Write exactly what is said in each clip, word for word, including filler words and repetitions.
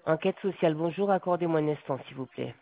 Enquête sociale, bonjour, accordez-moi un instant, s'il vous plaît.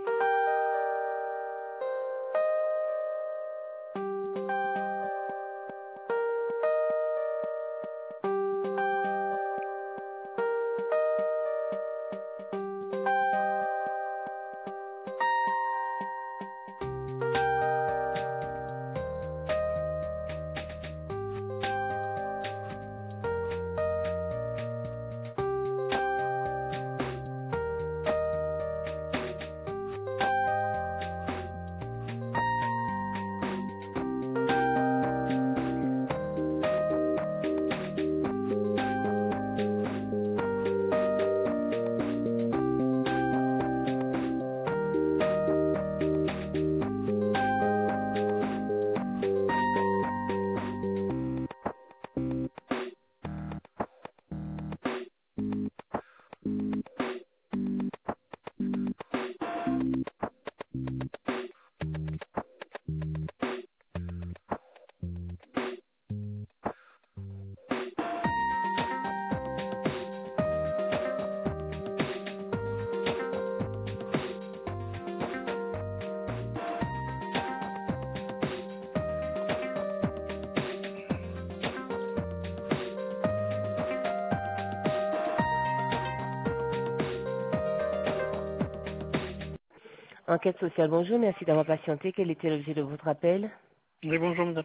Enquête sociale, bonjour, merci d'avoir patienté. Quel était l'objet de votre appel? Oui, bonjour madame.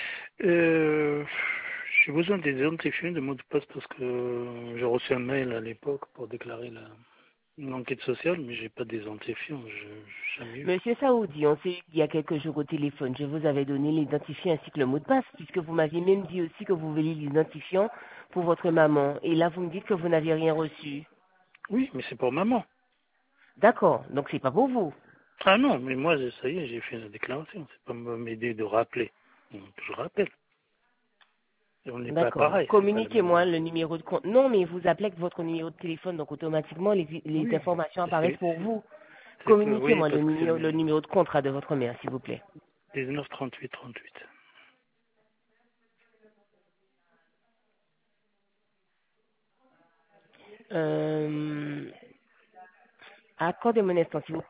Euh, j'ai besoin des identifiants de mots de passe parce que j'ai reçu un mail à l'époque pour déclarer la, une enquête sociale, mais j'ai pas d'identifiant, je n'ai jamais eu. Monsieur Saoudi, on s'est eu il y a quelques jours au téléphone. Je vous avais donné l'identifiant ainsi que le mot de passe, puisque vous m'aviez même dit aussi que vous vouliez l'identifiant pour votre maman. Et là, vous me dites que vous n'aviez rien reçu. Oui, mais c'est pour maman. D'accord, donc c'est pas pour vous. Ah non, mais moi, ça y est, j'ai fait la déclaration, c'est pas m'aider de rappeler. Donc, je rappelle. Et on n'est pas D'accord. pareil, c'est pas le Communiquez-moi même. le numéro de compte. Non, mais vous appelez avec votre numéro de téléphone, donc automatiquement les, les Oui, informations apparaissent c'est, pour c'est, vous. c'est que, oui, Communiquez-moi le parce que c'est numéro, le le numéro de contrat de votre mère, s'il vous plaît. dix-neuf trente-huit trente-huit. Euh, accordez-moi un instant, s'il vous plaît.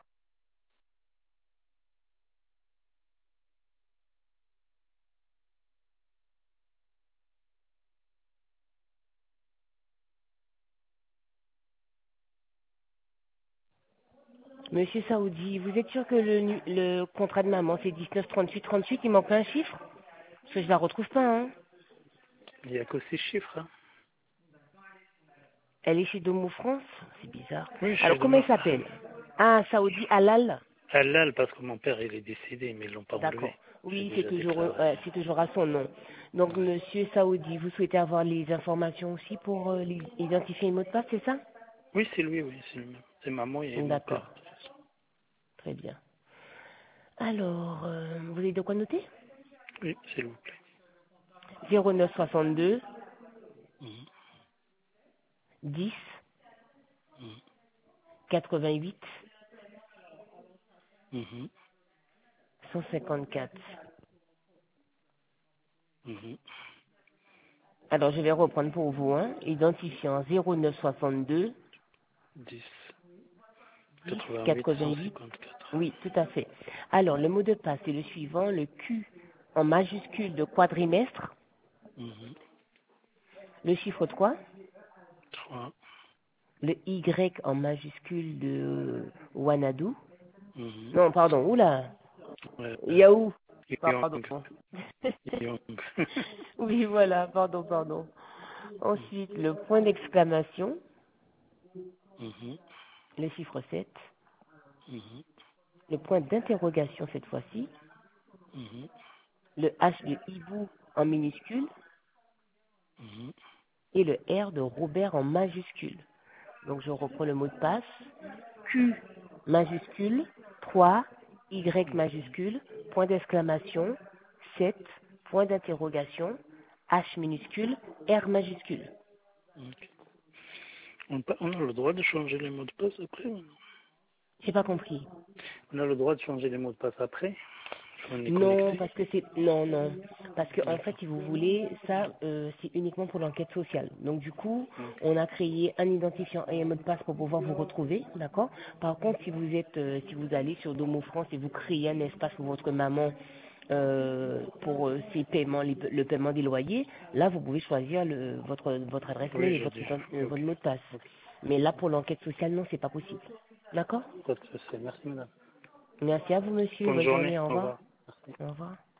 Monsieur Saoudi, vous êtes sûr que le, nu- le contrat de maman, c'est dix-neuf trente-huit trente-huit, il manque un chiffre? Parce que je la retrouve pas, hein. Il n'y a que six chiffres, hein. Elle est chez Domo France? C'est bizarre. Oui, je Alors, suis de comment ma elle s'appelle? Ah, Saoudi Halal? Halal parce que mon père il est décédé, mais ils l'ont pas enlevé. D'accord. J'ai Oui, c'est déjà toujours, déclaré. euh, c'est toujours à son nom. Donc, Ouais. monsieur Saoudi, vous souhaitez avoir les informations aussi pour euh, les- identifier le mot de passe, c'est ça? Oui, c'est lui, oui, c'est le même. C'est maman et mon D'accord. père. Très bien. Alors, euh, vous avez de quoi noter? Oui, s'il vous plaît. zéro neuf soixante-deux Mhm, dix mhm, quatre-vingt-huit mhm, cent cinquante-quatre. mhm. Alors, je vais reprendre pour vous, hein. Identifiant zéro neuf soixante-deux dix, dix quatre-vingt-huit, cent quatre-vingt-huit. cinquante-quatre. Oui, tout à fait. Alors, le mot de passe est le suivant, le Q en majuscule de quadrimestre, Mhm. le chiffre trois, trois. le Y en majuscule de Wanadu. Mhm. Non, pardon, oula, Ouais, euh, Yahoo. Pardon. Young. Young. Oui, voilà, pardon, pardon. Ensuite, le point d'exclamation, Mhm, le chiffre sept, mhm, le point d'interrogation cette fois-ci, mhm, le H de hibou en minuscule mhm, et le R de Robert en majuscule. Donc je reprends le mot de passe. Q majuscule, trois, Y majuscule, point d'exclamation, sept, point d'interrogation, H minuscule, R majuscule. mhm. On, pa- on a le droit de changer les mots de passe après ou non? J'ai pas compris. On a le droit de changer les mots de passe après. On est Non, connecté. parce que c'est non, non. Parce que en fait, D'accord. si vous voulez, ça, euh, c'est uniquement pour l'enquête sociale. Donc du coup, Ok. on a créé un identifiant et un mot de passe pour pouvoir vous retrouver, d'accord. Par contre, si vous êtes, euh, si vous allez sur Domo France et vous créez un espace pour votre maman euh, pour euh, ces paiements, les- le paiement des loyers, là, vous pouvez choisir le, votre votre adresse mail Oui, et j'ai votre déjà. euh, votre Ok. mot de passe. Ok. Mais là, pour l'enquête sociale, non, c'est pas possible. D'accord. Pas de souci. Merci, madame. Merci à vous, monsieur. Bonne Bonne journée. journée. Au Au revoir. revoir. Merci. Au revoir.